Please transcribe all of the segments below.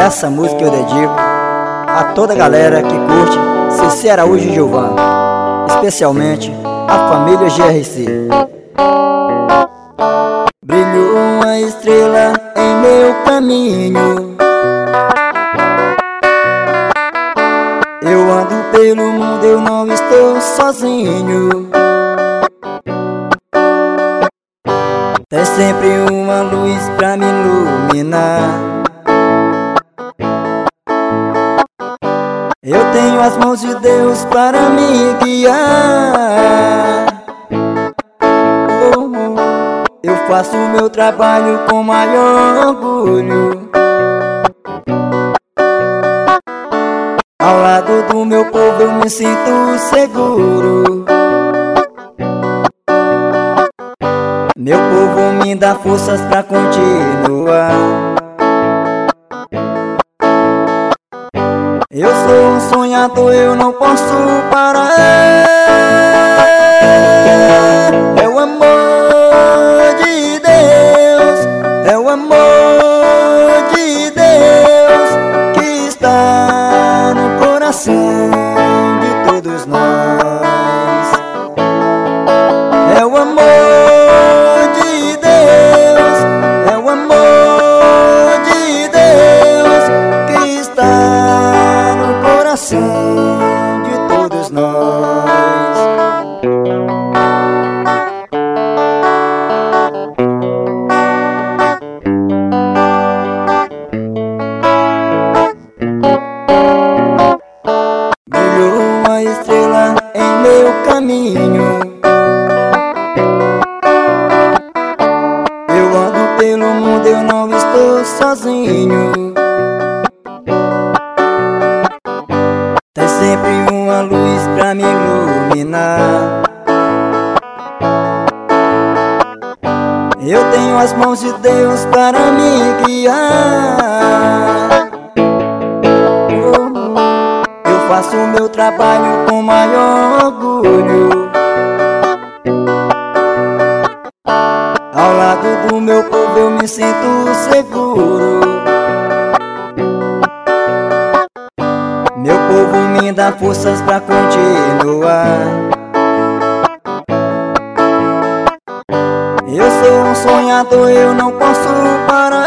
Essa música eu dedico a toda a galera que curte Ceci Araújo e Giovana, especialmente a família GRC. Brilhou uma estrela em meu caminho, eu ando pelo mundo, eu não estou sozinho. Tem sempre uma luz pra me iluminar. Eu tenho as mãos de Deus para me guiar. Eu faço o meu trabalho com maior orgulho. Ao lado do meu povo eu me sinto seguro. Meu povo me dá forças pra continuar. Eu sou um sonhador, eu não posso parar. É o amor de Deus, é o amor de Deus que está no coração de todos nós. É o amor de Deus, é o amor de Deus que está no coração de todos nós. Brilhou uma estrela em meu caminho, eu ando pelo mundo, eu não estou sozinho. Tem sempre uma luz pra me iluminar. Eu tenho as mãos de Deus para me guiar. Eu faço o meu trabalho com maior orgulho. Ao lado do meu povo eu me sinto seguro. Meu povo me dá forças pra continuar. Eu sou um sonhador, eu não posso parar.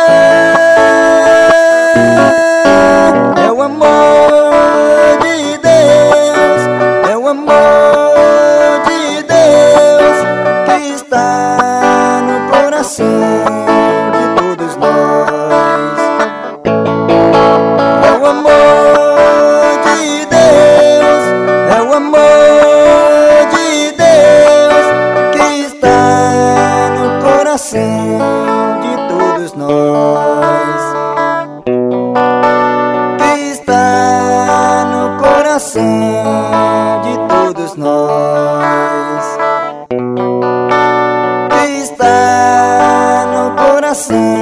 É o amor de Deus, é o amor de Deus que está no coração de todos nós. É o amor de Deus, é o amor de Deus que está no coração de todos nós. Que está no coração de todos nós. Que está no coração